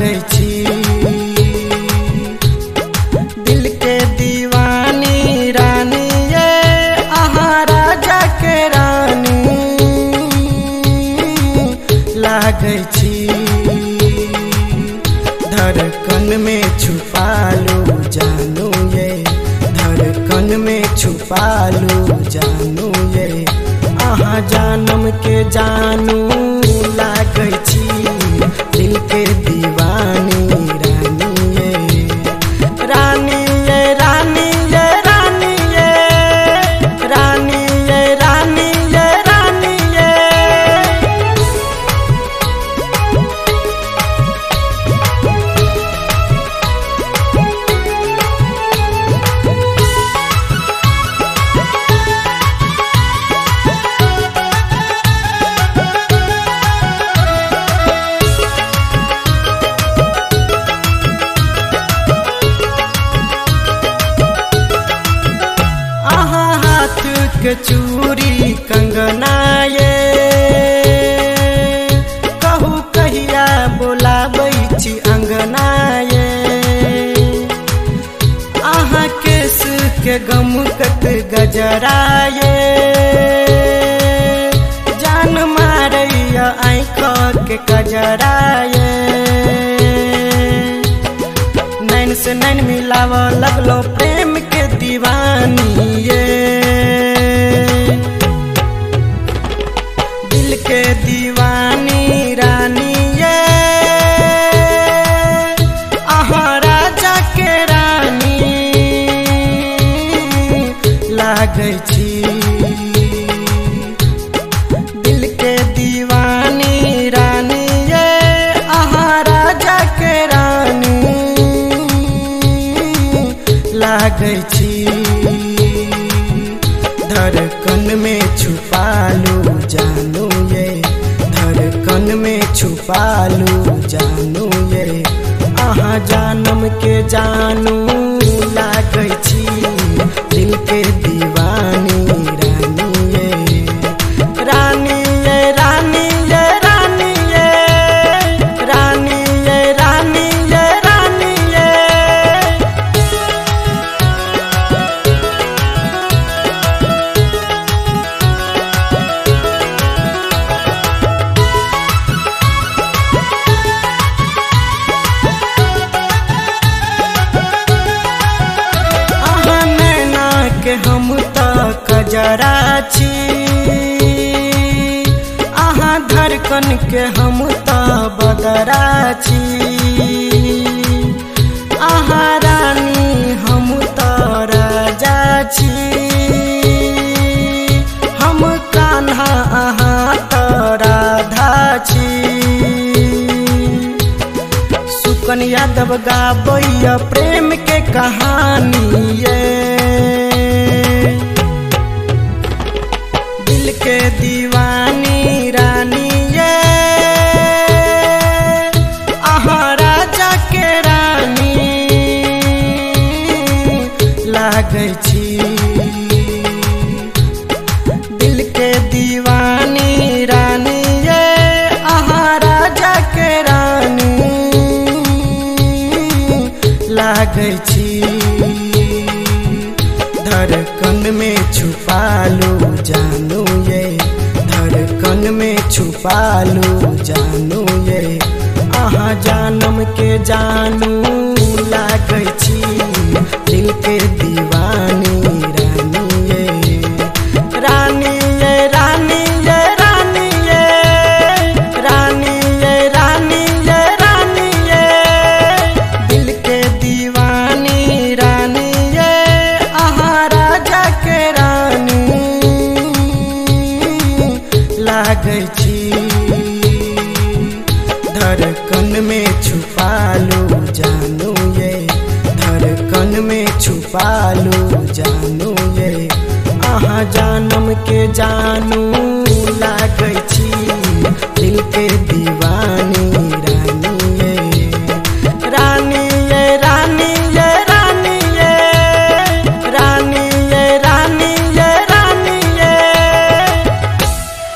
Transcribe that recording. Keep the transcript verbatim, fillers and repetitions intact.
लागै छी। दिल के दीवानी रानी ये अहाँ राजा के रानी लागै छी। धड़कन में छुपा लो जानू ये, धड़कन में छुपा लो जानू ये अहाँ जानम के जानू लागै छी। दिल के दीवानी रानी ये रानी ये रानी ये रानी ये रानी ये रानी ये रानी ये। के चूड़ी कंगना ये कहू कहिया बोलाबै छी अंगना ये। अहाँ केस के गमकत गजरा ये जान मारैया आँख के कजरा ये। नैन से नैन मिलाव लगलो प्रेम के दीवानी ये। के दीवानी रानी ये अहाँ राजा के रानी लागै छी। दिल के दीवानी रानी ये अहाँ राजा के रानी लागै छी। धड़कन में छुपा लो जानू ये, धड़कन में छुपा लो जानू ये अहाँ जानम के जानू लागै छी। दिल के दीवानी रानी ये रानी ये रानी ये रानी ये रानी ये रानी ये रानी ये। के हम तो कजरा छी अहाँ धड़कन के हम तो बदरा छी। अहाँ रानी हम तो राजा छी। हम कान्हा अहाँ तो राधा छी। सुकन यादव गाबैया प्रेम के कहानी ये। दिल के दीवानी रानी ये अहाँ राजा के रानी लागै छी। दिल के दीवानी रानी ये अहाँ राजा के रानी लागै छी। धड़कन में छुपा लो जानू ये, धड़कन में छुपा लो जानू ये अहाँ जानम के जानू लागै छी। दिल के दीवानी रानी ये रानी ये रानी ये रानी ये रानी ये रानी ये रानी ये। दिल के दीवानी रानी ये अहाँ राजा के रानी लागै छी। धड़कन में छुपा लो जानू ये, धड़कन में छुपा लो जानू ये अहाँ जानम के जानू